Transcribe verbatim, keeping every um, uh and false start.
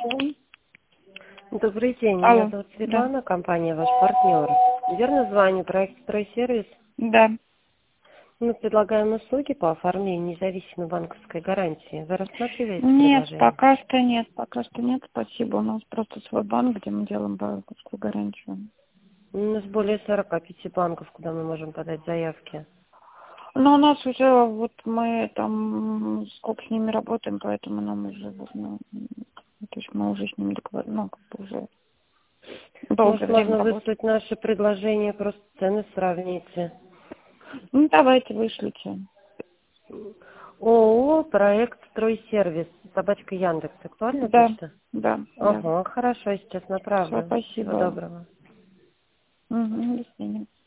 слушаю. Добрый день, меня Алло, зовут да, Светлана, компания «Ваш партнер». Верно звоню, проект «Стройсервис». да. Мы предлагаем услуги по оформлению независимой банковской гарантии. Вы рассматриваете Нет, предложение? пока что нет, пока что нет, спасибо. У нас просто свой банк, где мы делаем банковскую гарантию. У нас более сорока пяти банков, куда мы можем подать заявки. Но у нас уже, вот мы там сколько с ними работаем, поэтому нам уже, вот, ну, то есть мы уже с ними договорились, ну, как бы уже долгое Может, время можно работаем. выслать наше предложение, просто цены сравните. Ну, давайте, вышлите. ООО «Проект Стройсервис», собачка Яндекс. Актуальна Да, почта? да, да. Ага, хорошо, сейчас Все, направлю. Всего спасибо. доброго. Угу, до свидания.